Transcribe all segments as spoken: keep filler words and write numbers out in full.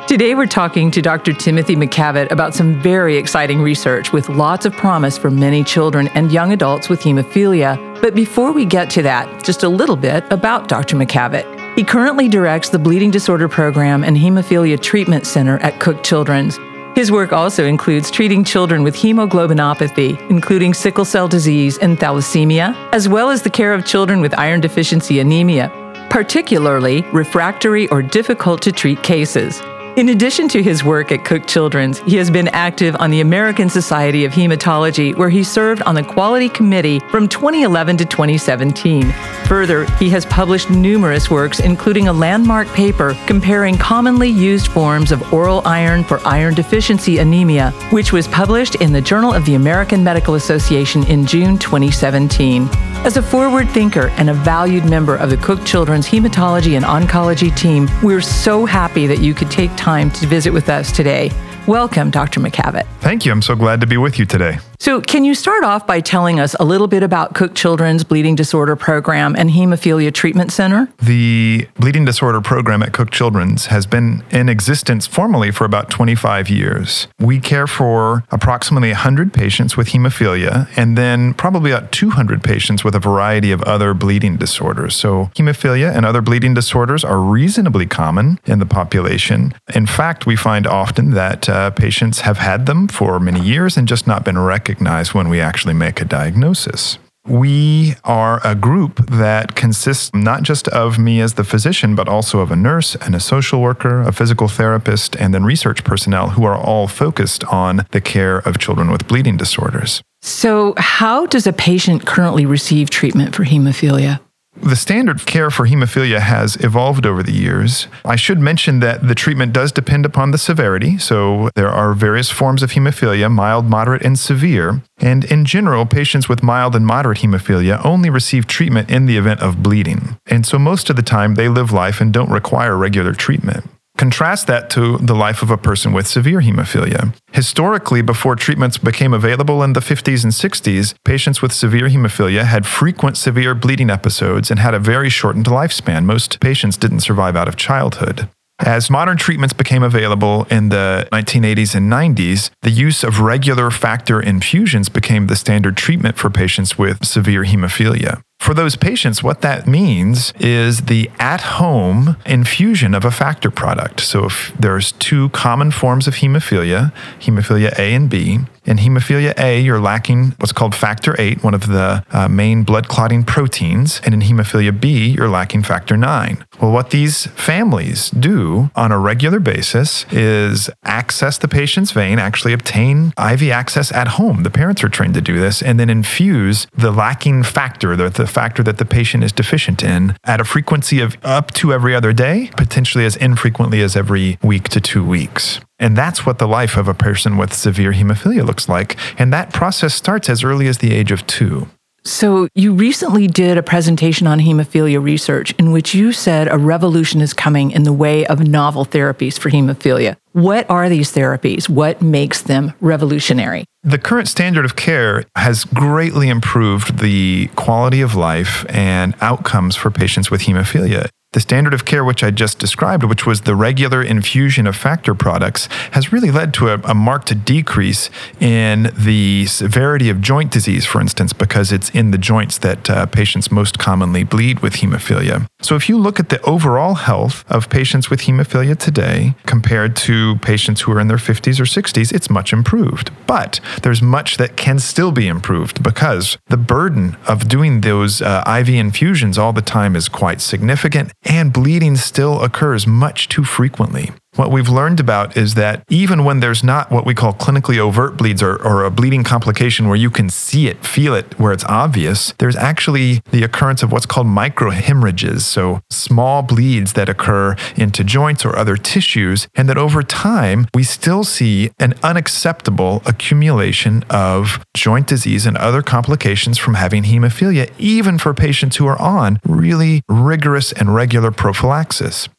Today we're talking to Doctor Timothy McCavitt about some very exciting research with lots of promise for many children and young adults with hemophilia. But before we get to that, just a little bit about Doctor McCavitt. He currently directs the Bleeding Disorder Program and Hemophilia Treatment Center at Cook Children's. His work also includes treating children with hemoglobinopathy, including sickle cell disease and thalassemia, as well as the care of children with iron deficiency anemia, particularly refractory or difficult to treat cases. In addition to his work at Cook Children's, he has been active on the American Society of Hematology, where he served on the Quality Committee from twenty eleven to twenty seventeen. Further, he has published numerous works, including a landmark paper comparing commonly used forms of oral iron for iron deficiency anemia, which was published in the Journal of the American Medical Association in June twenty seventeen. As a forward thinker and a valued member of the Cook Children's Hematology and Oncology team, we're so happy that you could take time to visit with us today. Welcome, Doctor McCavitt. Thank you. I'm so glad to be with you today. So can you start off by telling us a little bit about Cook Children's Bleeding Disorder Program and Hemophilia Treatment Center? The Bleeding Disorder Program at Cook Children's has been in existence formally for about twenty-five years. We care for approximately one hundred patients with hemophilia and then probably about two hundred patients with a variety of other bleeding disorders. So hemophilia and other bleeding disorders are reasonably common in the population. In fact, we find often that uh, patients have had them for many years and just not been recognized when we actually make a diagnosis. We are a group that consists not just of me as the physician, but also of a nurse and a social worker, a physical therapist, and then research personnel who are all focused on the care of children with bleeding disorders. So how does a patient currently receive treatment for hemophilia? The standard of care for hemophilia has evolved over the years. I should mention that the treatment does depend upon the severity. So there are various forms of hemophilia, mild, moderate, and severe. And in general, patients with mild and moderate hemophilia only receive treatment in the event of bleeding. And so most of the time, they live life and don't require regular treatment. Contrast that to the life of a person with severe hemophilia. Historically, before treatments became available in the fifties and sixties, patients with severe hemophilia had frequent severe bleeding episodes and had a very shortened lifespan. Most patients didn't survive out of childhood. As modern treatments became available in the nineteen eighties and nineties, the use of regular factor infusions became the standard treatment for patients with severe hemophilia. For those patients, what that means is the at-home infusion of a factor product. So if there's two common forms of hemophilia, hemophilia A and B. In hemophilia A, you're lacking what's called factor eight, one of the uh, main blood clotting proteins. And in hemophilia B, you're lacking factor nine. Well, what these families do on a regular basis is access the patient's vein, actually obtain I V access at home. The parents are trained to do this, and then infuse the lacking factor, the, the factor that the patient is deficient in, at a frequency of up to every other day, potentially as infrequently as every week to two weeks. And that's what the life of a person with severe hemophilia looks like. And that process starts as early as the age of two. So you recently did a presentation on hemophilia research in which you said a revolution is coming in the way of novel therapies for hemophilia. What are these therapies? What makes them revolutionary? The current standard of care has greatly improved the quality of life and outcomes for patients with hemophilia. The standard of care, which I just described, which was the regular infusion of factor products, has really led to a, a marked decrease in the severity of joint disease, for instance, because it's in the joints that uh, patients most commonly bleed with hemophilia. So if you look at the overall health of patients with hemophilia today compared to patients who are in their fifties or sixties, it's much improved. But there's much that can still be improved because the burden of doing those uh, I V infusions all the time is quite significant. And bleeding still occurs much too frequently. What we've learned about is that even when there's not what we call clinically overt bleeds or, or a bleeding complication where you can see it, feel it, where it's obvious, there's actually the occurrence of what's called microhemorrhages, so small bleeds that occur into joints or other tissues, and that over time, we still see an unacceptable accumulation of joint disease and other complications from having hemophilia, even for patients who are on really rigorous and regular prophylaxis.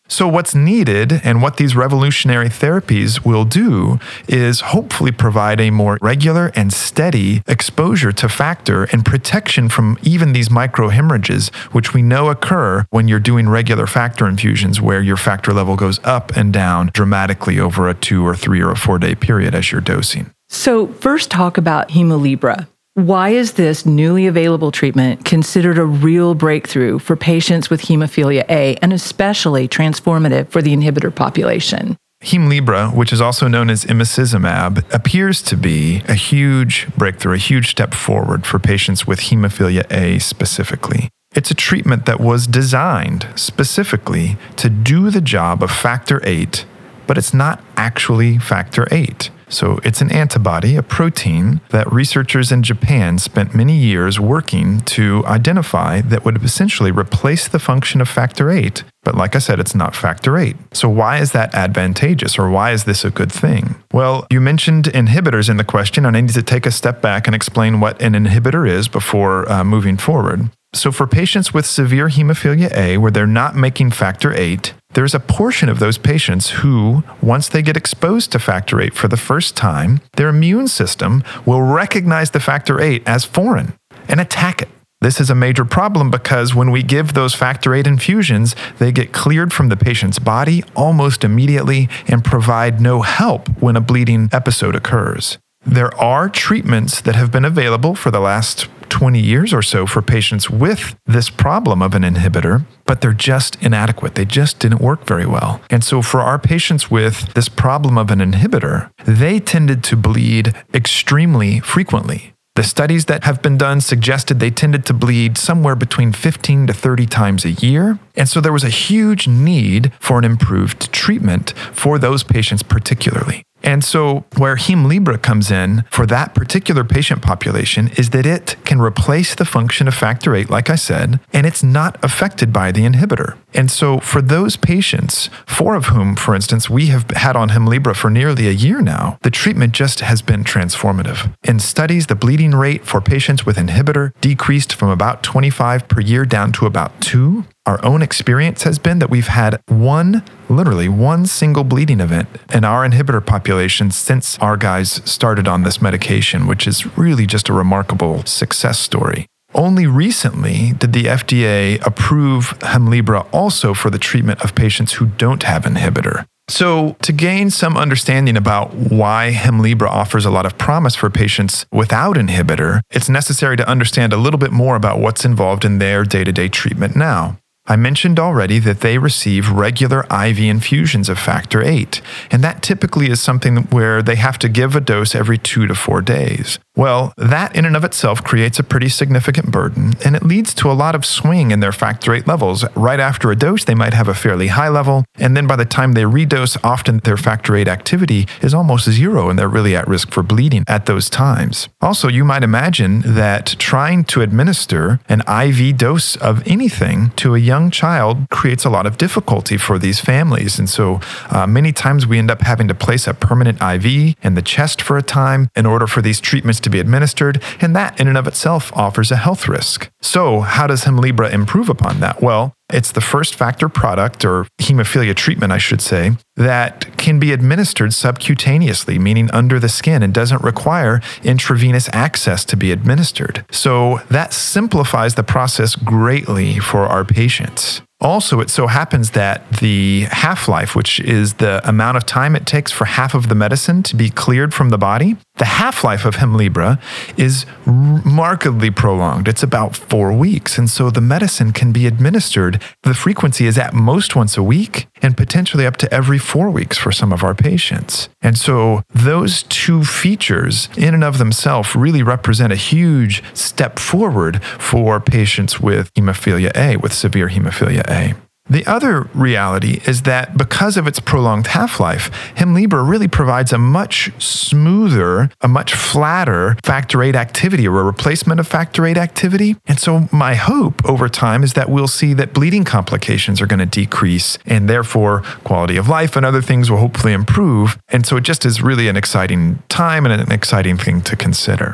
So what's needed and what these revolutionary therapies will do is hopefully provide a more regular and steady exposure to factor and protection from even these microhemorrhages, which we know occur when you're doing regular factor infusions where your factor level goes up and down dramatically over a two or three or a four day period as you're dosing. So first talk about Hemlibra. Why is this newly available treatment considered a real breakthrough for patients with hemophilia A and especially transformative for the inhibitor population? Hemlibra, which is also known as imicizumab, appears to be a huge breakthrough, a huge step forward for patients with hemophilia A specifically. It's a treatment that was designed specifically to do the job of factor eight, but it's not actually factor eight. So it's an antibody, a protein, that researchers in Japan spent many years working to identify that would essentially replace the function of factor eight. But like I said, it's not factor eight. So why is that advantageous, or why is this a good thing? Well, you mentioned inhibitors in the question, and I need to take a step back and explain what an inhibitor is before uh, moving forward. So for patients with severe hemophilia A, where they're not making factor eight, there's a portion of those patients who, once they get exposed to factor eight for the first time, their immune system will recognize the factor eight as foreign and attack it. This is a major problem because when we give those factor eight infusions, they get cleared from the patient's body almost immediately and provide no help when a bleeding episode occurs. There are treatments that have been available for the last twenty years or so for patients with this problem of an inhibitor, but they're just inadequate. They just didn't work very well. And so for our patients with this problem of an inhibitor, they tended to bleed extremely frequently. The studies that have been done suggested they tended to bleed somewhere between fifteen to thirty times a year. And so there was a huge need for an improved treatment for those patients particularly. And so where Hemlibra comes in for that particular patient population is that it can replace the function of factor eight, like I said, and it's not affected by the inhibitor. And so for those patients, four of whom, for instance, we have had on Hemlibra for nearly a year now, the treatment just has been transformative. In studies, the bleeding rate for patients with inhibitor decreased from about twenty-five per year down to about two. Our own experience has been that we've had one, literally one single bleeding event in our inhibitor population since our guys started on this medication, which is really just a remarkable success story. Only recently did the F D A approve Hemlibra also for the treatment of patients who don't have inhibitor. So to gain some understanding about why Hemlibra offers a lot of promise for patients without inhibitor, it's necessary to understand a little bit more about what's involved in their day-to-day treatment now. I mentioned already that they receive regular I V infusions of factor eight, and that typically is something where they have to give a dose every two to four days. Well, that in and of itself creates a pretty significant burden, and it leads to a lot of swing in their factor eight levels. Right after a dose, they might have a fairly high level, and then by the time they redose, often their factor eight activity is almost zero, and they're really at risk for bleeding at those times. Also, you might imagine that trying to administer an I V dose of anything to a young child creates a lot of difficulty for these families, and so uh, many times we end up having to place a permanent I V in the chest for a time in order for these treatments to be administered, and that in and of itself offers a health risk. So how does Hemlibra improve upon that? Well, it's the first factor product, or hemophilia treatment, I should say, that can be administered subcutaneously, meaning under the skin, and doesn't require intravenous access to be administered. So that simplifies the process greatly for our patients. Also, it so happens that the half-life, which is the amount of time it takes for half of the medicine to be cleared from the body, the half-life of Hemlibra is remarkably prolonged. It's about four weeks. And so the medicine can be administered. The frequency is at most once a week and potentially up to every four weeks for some of our patients. And so those two features in and of themselves really represent a huge step forward for patients with hemophilia A, with severe hemophilia A. The other reality is that because of its prolonged half-life, Hemlibra really provides a much smoother, a much flatter factor eight activity, or a replacement of factor eight activity. And so my hope over time is that we'll see that bleeding complications are going to decrease, and therefore quality of life and other things will hopefully improve. And so it just is really an exciting time and an exciting thing to consider.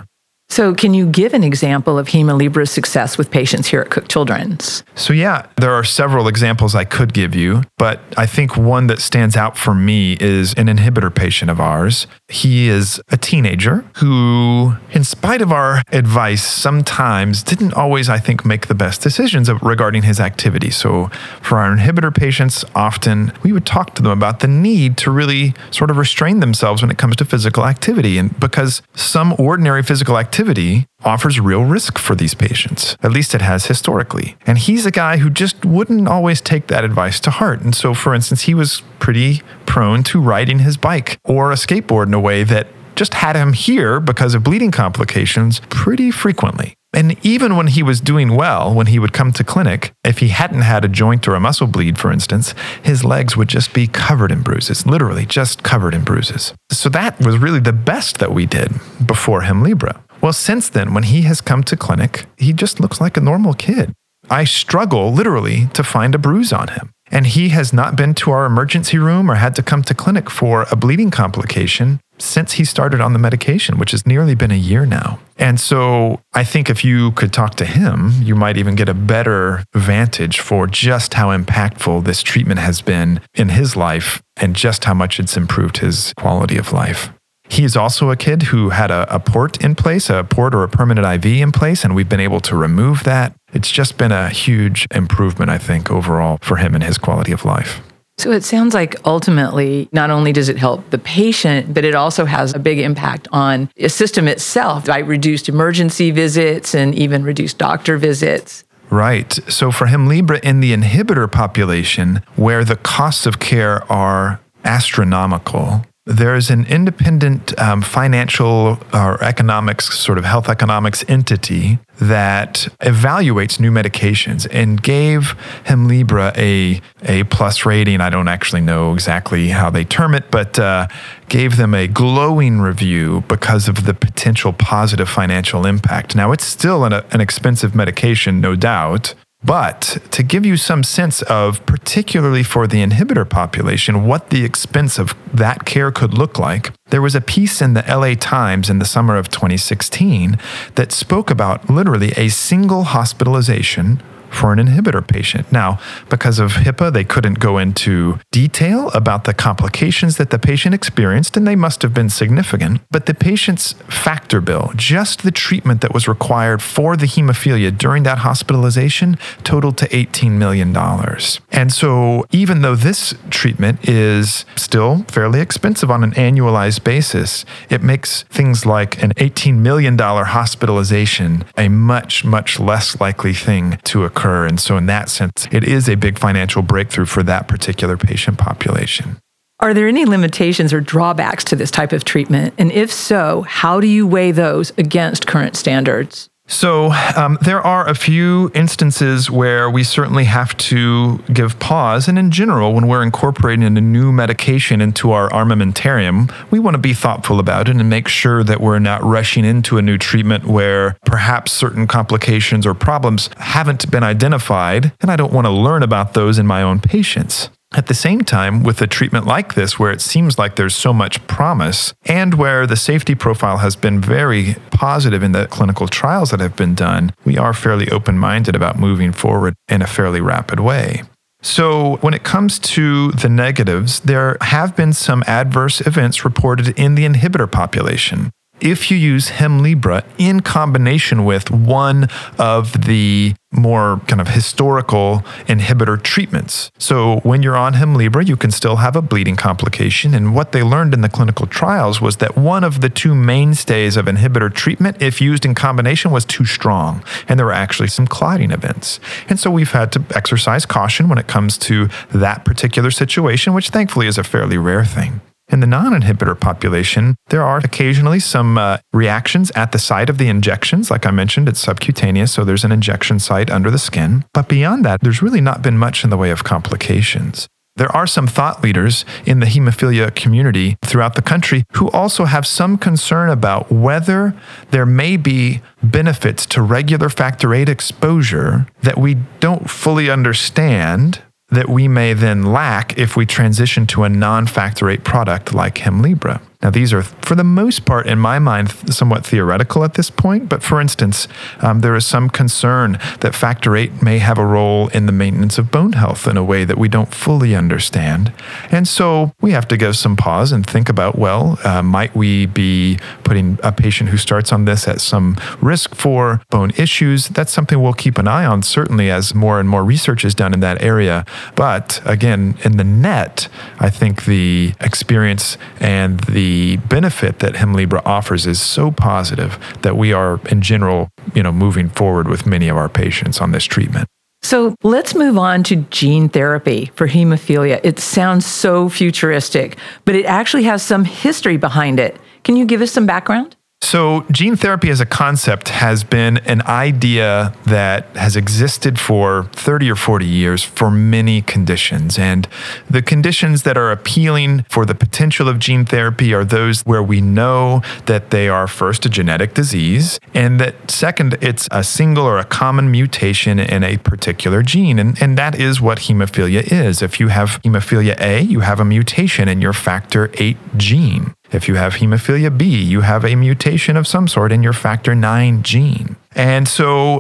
So can you give an example of Hemolibra's success with patients here at Cook Children's? So yeah, there are several examples I could give you, but I think one that stands out for me is an inhibitor patient of ours. He is a teenager who, in spite of our advice, sometimes didn't always, I think, make the best decisions regarding his activity. So for our inhibitor patients, often we would talk to them about the need to really sort of restrain themselves when it comes to physical activity. And because some ordinary physical activity Activity offers real risk for these patients. At least it has historically. And he's a guy who just wouldn't always take that advice to heart. And so, for instance, he was pretty prone to riding his bike or a skateboard in a way that just had him here because of bleeding complications pretty frequently. And even when he was doing well, when he would come to clinic, if he hadn't had a joint or a muscle bleed, for instance, his legs would just be covered in bruises, literally just covered in bruises. So that was really the best that we did before Hemlibra. Well, since then, when he has come to clinic, he just looks like a normal kid. I struggle literally to find a bruise on him. And he has not been to our emergency room or had to come to clinic for a bleeding complication since he started on the medication, which has nearly been a year now. And so I think if you could talk to him, you might even get a better vantage for just how impactful this treatment has been in his life and just how much it's improved his quality of life. He is also a kid who had a, a port in place, a port or a permanent I V in place, and we've been able to remove that. It's just been a huge improvement, I think, overall for him and his quality of life. So it sounds like ultimately, not only does it help the patient, but it also has a big impact on the system itself, right? Reduced emergency visits and even reduced doctor visits. Right. So for Hemlibra in the inhibitor population, where the costs of care are astronomical, there's an independent um, financial or economics, sort of health economics entity that evaluates new medications and gave Hemlibra a A plus rating. I don't actually know exactly how they term it, but uh, gave them a glowing review because of the potential positive financial impact. Now, it's still an, an expensive medication, no doubt. But to give you some sense of, particularly for the inhibitor population, what the expense of that care could look like, there was a piece in the L A Times in the summer of twenty sixteen that spoke about literally a single hospitalization for an inhibitor patient. Now, because of HIPAA, they couldn't go into detail about the complications that the patient experienced, and they must have been significant. But the patient's factor bill, just the treatment that was required for the hemophilia during that hospitalization, totaled to eighteen million dollars. And so even though this treatment is still fairly expensive on an annualized basis, it makes things like an eighteen million dollars hospitalization a much, much less likely thing to occur. And so in that sense, it is a big financial breakthrough for that particular patient population. Are there any limitations or drawbacks to this type of treatment? And if so, how do you weigh those against current standards? So um, there are a few instances where we certainly have to give pause. And in general, when we're incorporating a new medication into our armamentarium, we want to be thoughtful about it and make sure that we're not rushing into a new treatment where perhaps certain complications or problems haven't been identified. And I don't want to learn about those in my own patients. At the same time, with a treatment like this, where it seems like there's so much promise and where the safety profile has been very positive in the clinical trials that have been done, we are fairly open-minded about moving forward in a fairly rapid way. So when it comes to the negatives, there have been some adverse events reported in the inhibitor population. If you use Hemlibra in combination with one of the more kind of historical inhibitor treatments. So when you're on Hemlibra, you can still have a bleeding complication. And what they learned in the clinical trials was that one of the two mainstays of inhibitor treatment, if used in combination, was too strong. And there were actually some clotting events. And so we've had to exercise caution when it comes to that particular situation, which thankfully is a fairly rare thing. In the non-inhibitor population, there are occasionally some uh, reactions at the site of the injections. Like I mentioned, it's subcutaneous, so there's an injection site under the skin. But beyond that, there's really not been much in the way of complications. There are some thought leaders in the hemophilia community throughout the country who also have some concern about whether there may be benefits to regular factor eight exposure that we don't fully understand, that we may then lack if we transition to a non-factor eight product like Hemlibra. Now, these are, for the most part, in my mind, somewhat theoretical at this point. But for instance, um, there is some concern that factor eight may have a role in the maintenance of bone health in a way that we don't fully understand. And so we have to give some pause and think about, well, uh, might we be putting a patient who starts on this at some risk for bone issues? That's something we'll keep an eye on, certainly as more and more research is done in that area. But again, in the net, I think the experience and the benefit that Hemlibra offers is so positive that we are, in general, you know, moving forward with many of our patients on this treatment. So let's move on to gene therapy for hemophilia. It sounds so futuristic, but it actually has some history behind it. Can you give us some background? So gene therapy as a concept has been an idea that has existed for thirty or forty years for many conditions. And the conditions that are appealing for the potential of gene therapy are those where we know that they are first a genetic disease, and that second, it's a single or a common mutation in a particular gene. And, and that is what hemophilia is. If you have hemophilia A, you have a mutation in your factor eight gene. If you have hemophilia B, you have a mutation of some sort in your factor nine gene. And so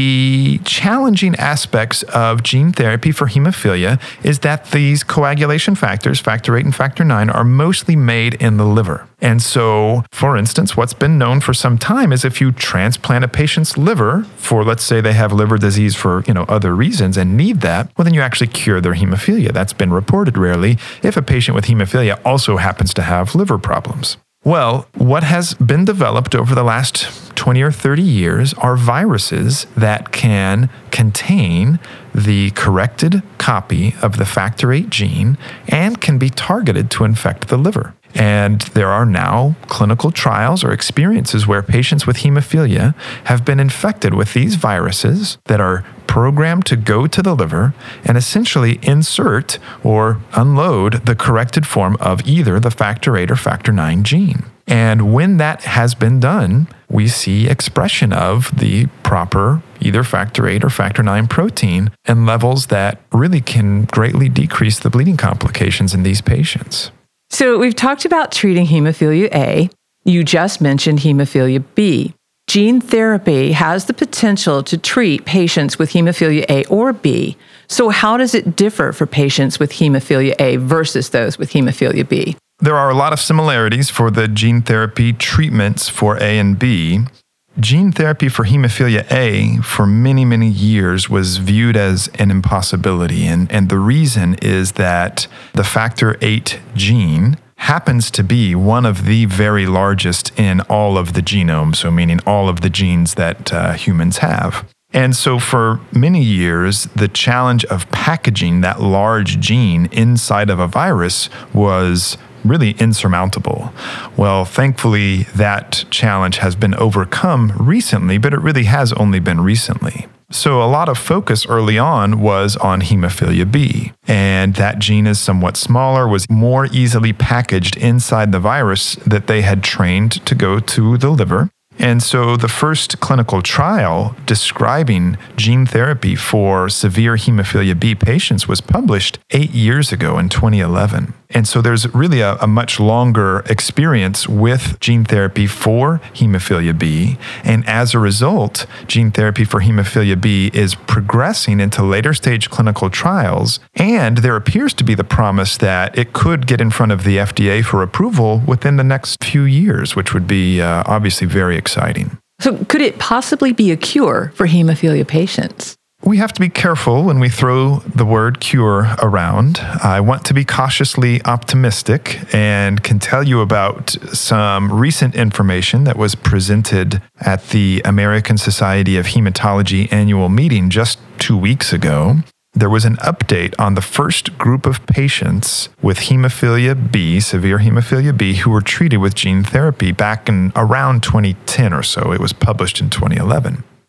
the challenging aspects of gene therapy for hemophilia is that these coagulation factors, factor eight and factor nine, are mostly made in the liver. And so, for instance, what's been known for some time is if you transplant a patient's liver for, let's say they have liver disease for, you know, other reasons and need that, well, then you actually cure their hemophilia. That's been reported rarely if a patient with hemophilia also happens to have liver problems. Well, what has been developed over the last twenty or thirty years are viruses that can contain the corrected copy of the factor eight gene and can be targeted to infect the liver. And there are now clinical trials or experiences where patients with hemophilia have been infected with these viruses that are programmed to go to the liver and essentially insert or unload the corrected form of either the factor eight or factor nine gene. And when that has been done, we see expression of the proper either factor eight or factor nine protein in levels that really can greatly decrease the bleeding complications in these patients. So we've talked about treating hemophilia A. You just mentioned hemophilia B. Gene therapy has the potential to treat patients with hemophilia A or B. So how does it differ for patients with hemophilia A versus those with hemophilia B? There are a lot of similarities for the gene therapy treatments for A and B. Gene therapy for hemophilia A for many, many years was viewed as an impossibility. And, and the reason is that the factor eight gene happens to be one of the very largest in all of the genome, so meaning all of the genes that uh, humans have. And so for many years, the challenge of packaging that large gene inside of a virus was really insurmountable. Well, thankfully, that challenge has been overcome recently, but it really has only been recently. So a lot of focus early on was on hemophilia B, and that gene is somewhat smaller, was more easily packaged inside the virus that they had trained to go to the liver. And so the first clinical trial describing gene therapy for severe hemophilia B patients was published eight years ago in twenty eleven. And so there's really a, a much longer experience with gene therapy for hemophilia B. And as a result, gene therapy for hemophilia B is progressing into later stage clinical trials. And there appears to be the promise that it could get in front of the F D A for approval within the next few years, which would be uh, obviously very exciting. So could it possibly be a cure for hemophilia patients? We have to be careful when we throw the word cure around. I want to be cautiously optimistic and can tell you about some recent information that was presented at the American Society of Hematology annual meeting just two weeks ago. There was an update on the first group of patients with hemophilia B, severe hemophilia B, who were treated with gene therapy back in around twenty ten or so. It was published in twenty eleven.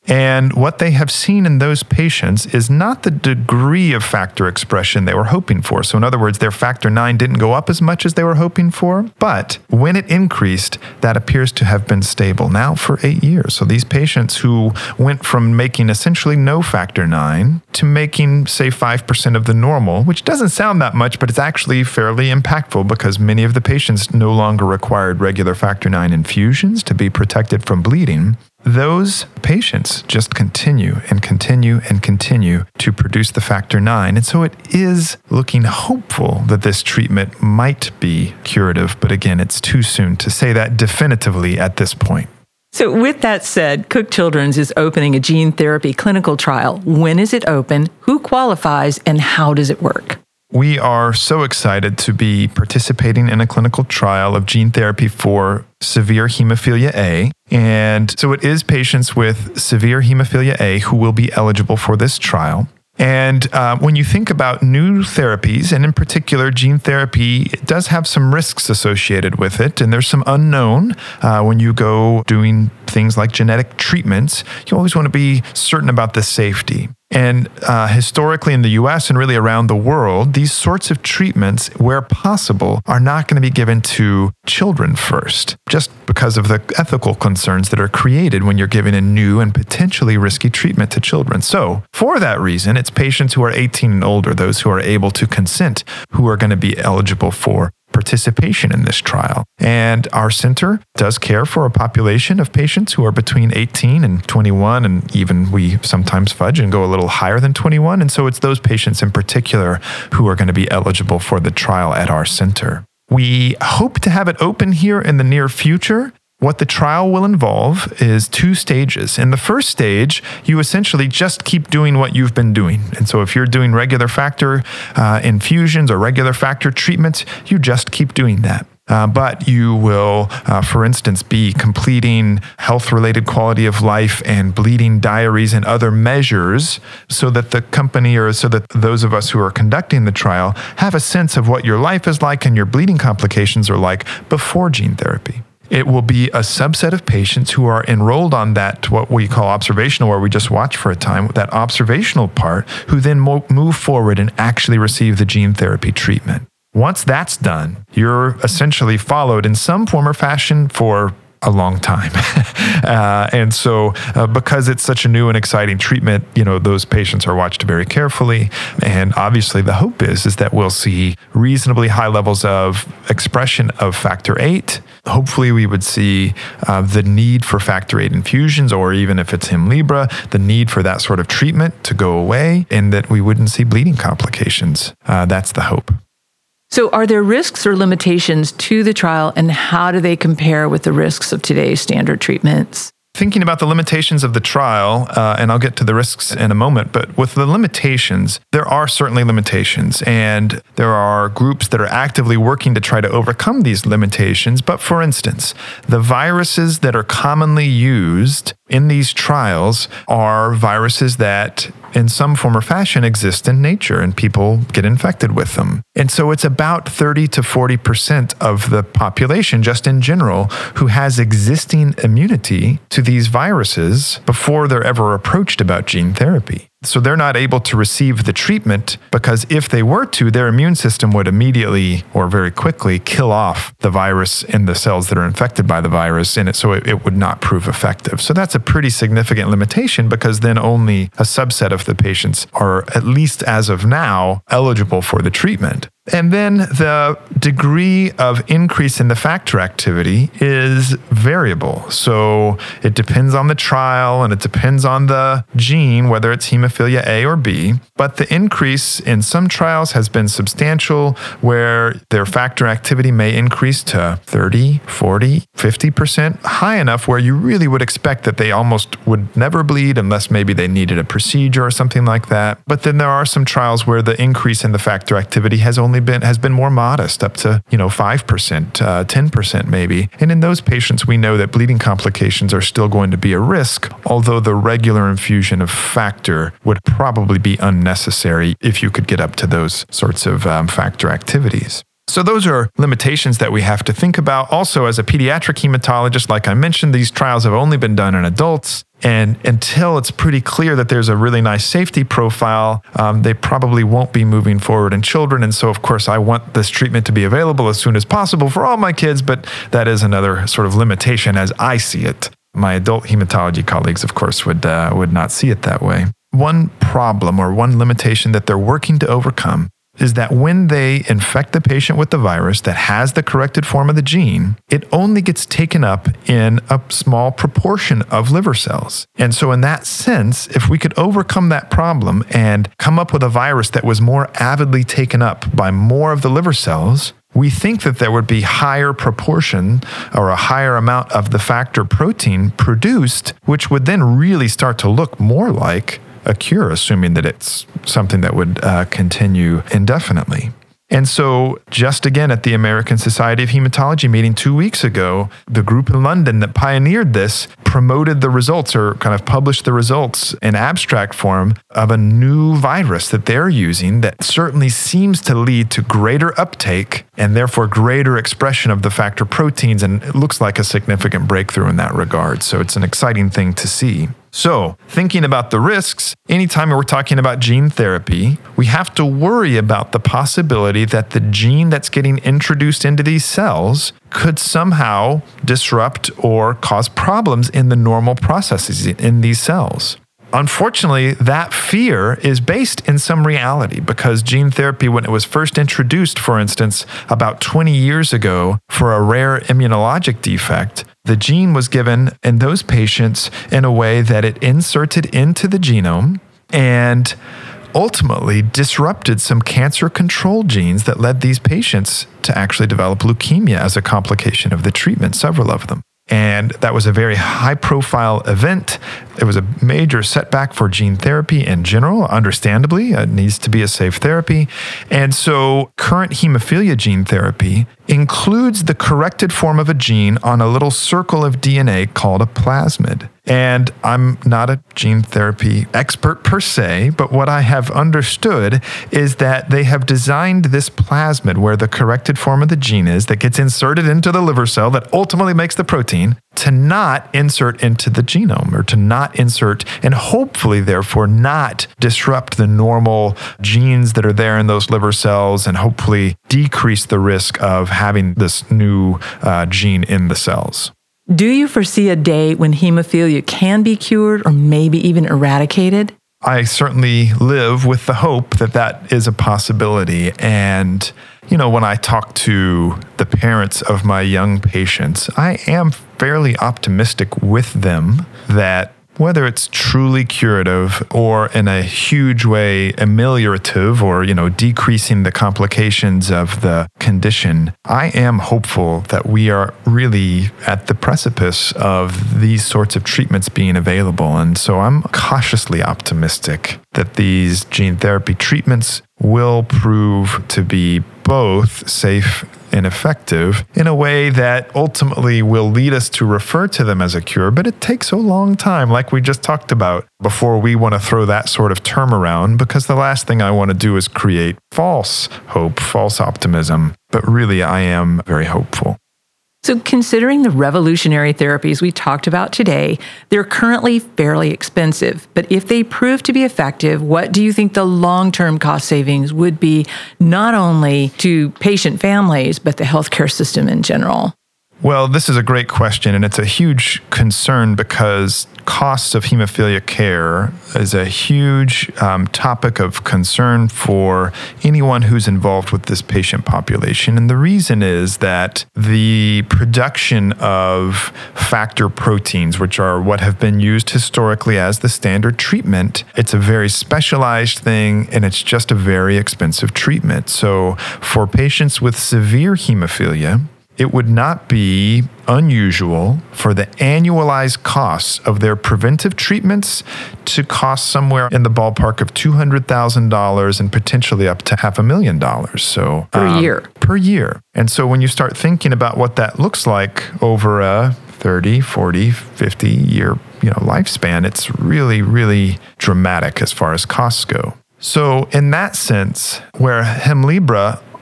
And what they have seen in those patients is not the degree of factor expression they were hoping for. So in other words, their factor nine didn't go up as much as they were hoping for, but when it increased, that appears to have been stable now for eight years. So these patients who went from making essentially no factor nine to making, say, five percent of the normal, which doesn't sound that much, but it's actually fairly impactful because many of the patients no longer required regular factor nine infusions to be protected from bleeding. Those patients just continue and continue and continue to produce the factor nine. And so it is looking hopeful that this treatment might be curative. But again, it's too soon to say that definitively at this point. So with that said, Cook Children's is opening a gene therapy clinical trial. When is it open? Who qualifies? And how does it work? We are so excited to be participating in a clinical trial of gene therapy for severe hemophilia A. And so it is patients with severe hemophilia A who will be eligible for this trial. And uh, when you think about new therapies, and in particular gene therapy, it does have some risks associated with it. And there's some unknown uh, when you go doing things like genetic treatments. You always want to be certain about the safety. And uh, historically in the U S and really around the world, these sorts of treatments, where possible, are not going to be given to children first, just because of the ethical concerns that are created when you're giving a new and potentially risky treatment to children. So for that reason, it's patients who are eighteen and older, those who are able to consent, who are going to be eligible for participation in this trial. And our center does care for a population of patients who are between eighteen and twenty-one, and even we sometimes fudge and go a little higher than twenty-one. And so it's those patients in particular who are going to be eligible for the trial at our center. We hope to have it open here in the near future. What the trial will involve is two stages. In the first stage, you essentially just keep doing what you've been doing. And so if you're doing regular factor uh, infusions or regular factor treatments, you just keep doing that. Uh, but you will, uh, for instance, be completing health-related quality of life and bleeding diaries and other measures so that the company or so that those of us who are conducting the trial have a sense of what your life is like and your bleeding complications are like before gene therapy. It will be a subset of patients who are enrolled on that, what we call observational, where we just watch for a time, that observational part, who then mo- move forward and actually receive the gene therapy treatment. Once that's done, you're essentially followed in some form or fashion for a long time. uh, and so uh, because it's such a new and exciting treatment, you know, those patients are watched very carefully. And obviously the hope is, is that we'll see reasonably high levels of expression of factor eight. Hopefully we would see uh, the need for factor eight infusions, or even if it's Hemlibra, the need for that sort of treatment to go away, and that we wouldn't see bleeding complications. Uh, that's the hope. So are there risks or limitations to the trial, and how do they compare with the risks of today's standard treatments? Thinking about the limitations of the trial, uh, and I'll get to the risks in a moment, but with the limitations, there are certainly limitations, and there are groups that are actively working to try to overcome these limitations. But for instance, the viruses that are commonly used in these trials are viruses that in some form or fashion exist in nature, and people get infected with them. And so it's about thirty to forty percent of the population, just in general, who has existing immunity to these viruses before they're ever approached about gene therapy. So they're not able to receive the treatment because if they were to, their immune system would immediately or very quickly kill off the virus in the cells that are infected by the virus, and it, so it, it would not prove effective. So that's a pretty significant limitation, because then only a subset of the patients are, at least as of now, eligible for the treatment. And then the degree of increase in the factor activity is variable. So it depends on the trial and it depends on the gene, whether it's hemophilia A or B. But the increase in some trials has been substantial, where their factor activity may increase to thirty, forty, fifty percent, high enough where you really would expect that they almost would never bleed unless maybe they needed a procedure or something like that. But then there are some trials where the increase in the factor activity has only been has been more modest, up to, you know, five percent, uh, ten percent maybe. And in those patients, we know that bleeding complications are still going to be a risk, although the regular infusion of factor would probably be unnecessary if you could get up to those sorts of um, factor activities. So those are limitations that we have to think about. Also, as a pediatric hematologist, like I mentioned, these trials have only been done in adults. And until it's pretty clear that there's a really nice safety profile, um, they probably won't be moving forward in children. And so, of course, I want this treatment to be available as soon as possible for all my kids, but that is another sort of limitation as I see it. My adult hematology colleagues, of course, would uh, would not see it that way. One problem or one limitation that they're working to overcome is that when they infect the patient with the virus that has the corrected form of the gene, it only gets taken up in a small proportion of liver cells. And so in that sense, if we could overcome that problem and come up with a virus that was more avidly taken up by more of the liver cells, we think that there would be higher proportion or a higher amount of the factor protein produced, which would then really start to look more like a cure, assuming that it's something that would uh, continue indefinitely. And so just again at the American Society of Hematology meeting two weeks ago, the group in London that pioneered this promoted the results or kind of published the results in abstract form of a new virus that they're using that certainly seems to lead to greater uptake and therefore greater expression of the factor proteins. And it looks like a significant breakthrough in that regard. So it's an exciting thing to see. So, thinking about the risks, anytime we're talking about gene therapy, we have to worry about the possibility that the gene that's getting introduced into these cells could somehow disrupt or cause problems in the normal processes in these cells. Unfortunately, that fear is based in some reality because gene therapy, when it was first introduced, for instance, about twenty years ago for a rare immunologic defect, the gene was given in those patients in a way that it inserted into the genome and ultimately disrupted some cancer control genes that led these patients to actually develop leukemia as a complication of the treatment, several of them. And that was a very high-profile event. It was a major setback for gene therapy in general. Understandably, it needs to be a safe therapy. And so current hemophilia gene therapy includes the corrected form of a gene on a little circle of D N A called a plasmid. And I'm not a gene therapy expert per se, but what I have understood is that they have designed this plasmid where the corrected form of the gene is that gets inserted into the liver cell that ultimately makes the protein to not insert into the genome or to not insert and hopefully therefore not disrupt the normal genes that are there in those liver cells and hopefully decrease the risk of having this new uh, gene in the cells. Do you foresee a day when hemophilia can be cured or maybe even eradicated? I certainly live with the hope that that is a possibility. And, you know, when I talk to the parents of my young patients, I am fairly optimistic with them that whether it's truly curative or in a huge way ameliorative or, you know, decreasing the complications of the condition, I am hopeful that we are really at the precipice of these sorts of treatments being available. And so I'm cautiously optimistic that these gene therapy treatments will prove to be both safe and effective in a way that ultimately will lead us to refer to them as a cure. But it takes a long time, like we just talked about, before we want to throw that sort of term around, because the last thing I want to do is create false hope, false optimism. But really, I am very hopeful. So considering the revolutionary therapies we talked about today, they're currently fairly expensive. But if they prove to be effective, what do you think the long-term cost savings would be, not only to patient families, but the healthcare system in general? Well, this is a great question, and it's a huge concern because costs of hemophilia care is a huge um, topic of concern for anyone who's involved with this patient population. And the reason is that the production of factor proteins, which are what have been used historically as the standard treatment, it's a very specialized thing, and it's just a very expensive treatment. So for patients with severe hemophilia, it would not be unusual for the annualized costs of their preventive treatments to cost somewhere in the ballpark of two hundred thousand dollars and potentially up to half a million dollars. So per um, year. Per year. And so when you start thinking about what that looks like over a thirty, forty, fifty year, you know, lifespan, it's really, really dramatic as far as costs go. So in that sense, where Hemlibra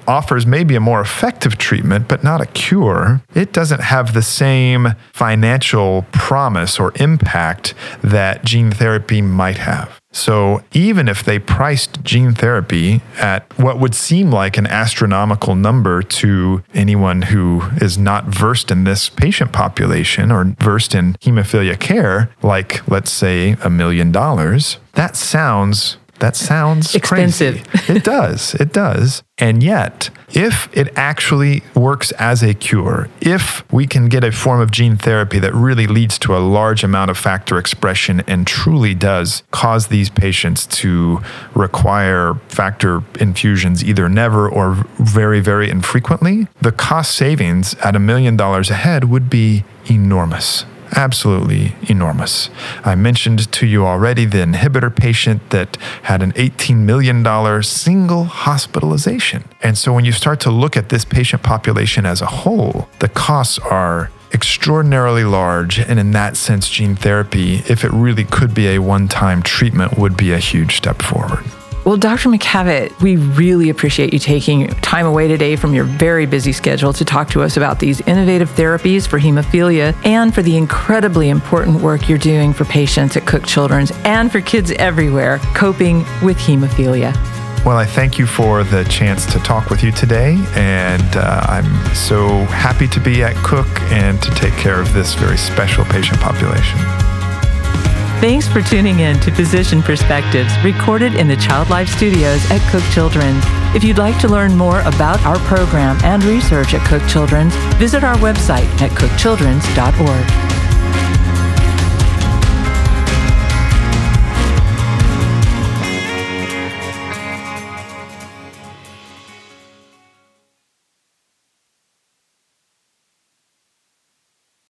offers maybe a more effective treatment, but not a cure, it doesn't have the same financial promise or impact that gene therapy might have. So even if they priced gene therapy at what would seem like an astronomical number to anyone who is not versed in this patient population or versed in hemophilia care, like let's say a million dollars, that sounds That sounds expensive. Crazy. It does. It does. And yet, if it actually works as a cure, if we can get a form of gene therapy that really leads to a large amount of factor expression and truly does cause these patients to require factor infusions either never or very, very infrequently, the cost savings at a million dollars a head would be enormous. Absolutely enormous. I mentioned to you already the inhibitor patient that had an eighteen million dollars single hospitalization. And so when you start to look at this patient population as a whole, the costs are extraordinarily large. And in that sense, gene therapy, if it really could be a one-time treatment, would be a huge step forward. Well, Doctor Mackavitt, we really appreciate you taking time away today from your very busy schedule to talk to us about these innovative therapies for hemophilia and for the incredibly important work you're doing for patients at Cook Children's and for kids everywhere coping with hemophilia. Well, I thank you for the chance to talk with you today, and uh, I'm so happy to be at Cook and to take care of this very special patient population. Thanks for tuning in to Physician Perspectives, recorded in the Child Life Studios at Cook Children's. If you'd like to learn more about our program and research at Cook Children's, visit our website at cook childrens dot org.